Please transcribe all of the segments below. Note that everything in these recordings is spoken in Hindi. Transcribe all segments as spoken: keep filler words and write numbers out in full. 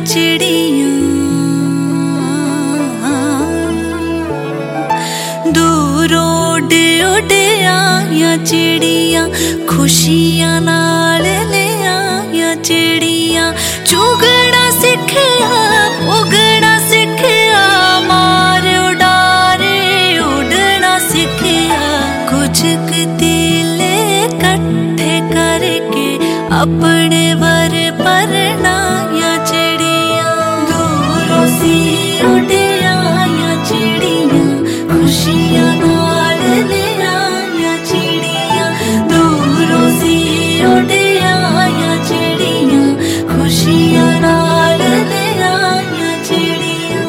चिड़िया दूर उड़ उड़ आया चिड़िया खुशियां नाल ले आया चिड़िया चुगना सिखया उगना सिखया मार उड़ारे उड़ना सिखया कुछ तीले इकट्ठे करके अपने वर परनाया चिड़िया दूरों सी उड़ आया चिड़िया खुशियां नाल ले आया चिड़िया दूरों सी उड़ आया चिड़िया खुशियां नाल ले आया चिड़िया।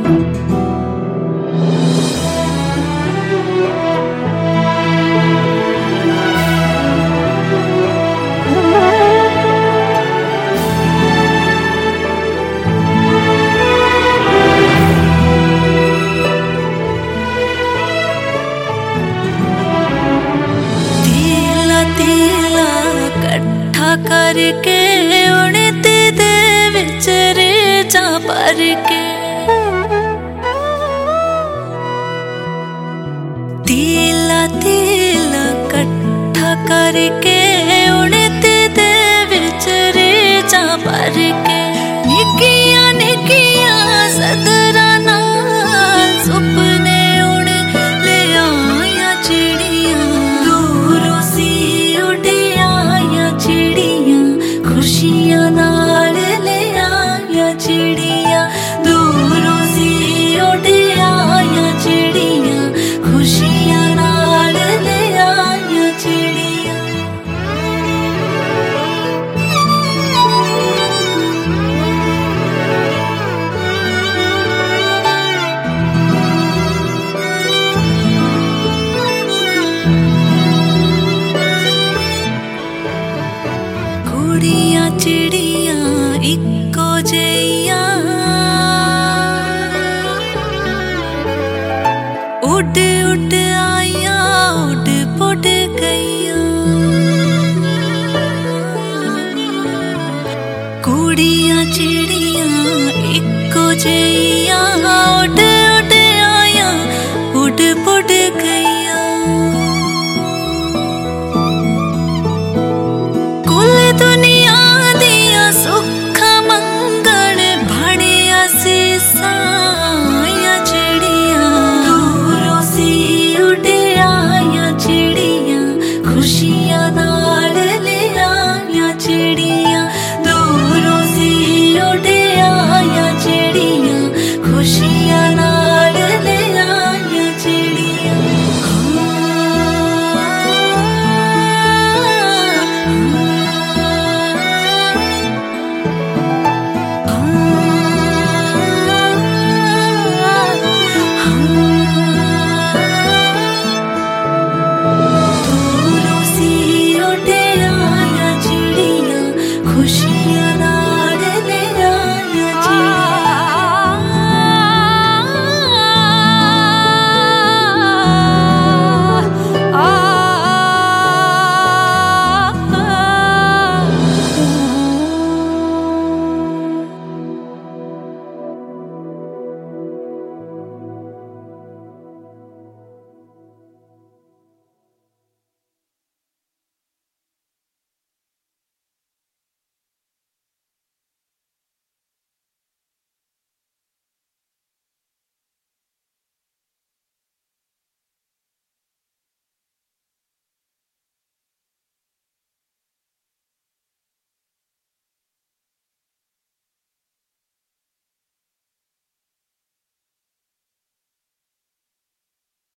तीला कट्ठा करके उड़ते दे विच रेजा भर के तीला तीला कट्ठा करके उड़ते दे विच रेजा भर के निकिया निकिया सदरा नाल सुपने उड़ ले आया चिड़िया दूरों सी उड़ आया चिड़िया खुशियां नाल ले आया चिड़िया दूरों सी उड़ आया चिड़िया खुशियां नाल ले आया चिड़िया। कुड़िया चिड़िया इको जइया उड़ उड़ आया उड़ पुड़ गईया कुड़िया चिड़िया इको जइया